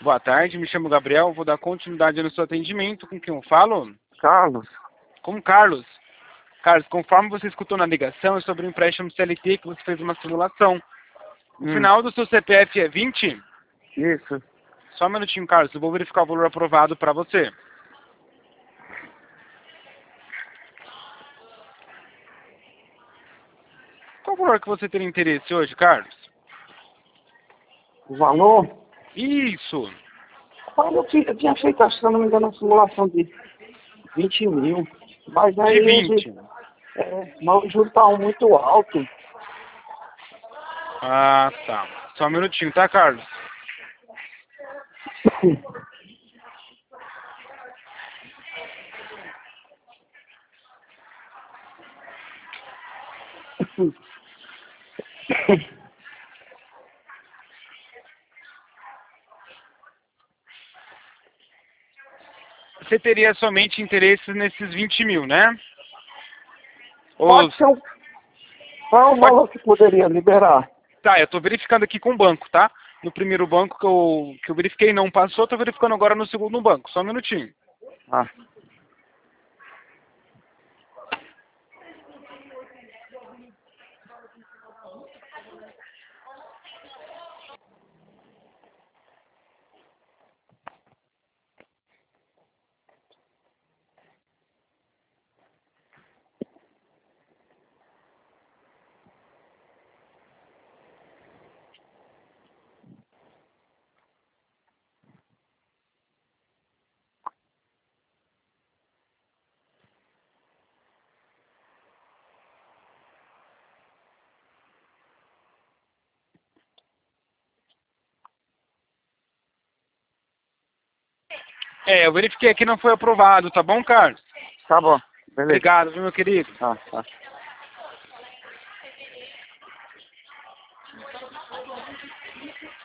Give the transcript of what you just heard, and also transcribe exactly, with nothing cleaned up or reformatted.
Boa tarde, me chamo Gabriel, vou dar continuidade no seu atendimento. Com quem eu falo? Carlos, Com o Carlos. Carlos, conforme você escutou na ligação, é sobre o empréstimo C L T que você fez uma simulação. O hum, final do seu C P F é vinte? isso. Só um minutinho, Carlos, eu vou verificar o valor aprovado para você. Qual o valor que você teria interesse hoje, Carlos? O valor? Isso! Rapaz, eu, tinha- eu tinha feito, acho que se eu não me engano, uma simulação de vinte mil. Mas De aí hoje, vinte. é, mas o juro tá muito alto. Ah, tá. Só um minutinho, tá, Carlos? Você teria somente interesse nesses vinte mil, né? Ou... Pode ser um... Qual é o Pode... valor que poderia liberar? Tá, eu tô verificando aqui com o banco, tá? No primeiro banco que eu, que eu verifiquei não passou, tô verificando agora no segundo banco. Só um minutinho. Ah, É, eu verifiquei aqui não foi aprovado, tá bom, Carlos? tá bom. Beleza. Obrigado, viu, meu querido? Ah, tá.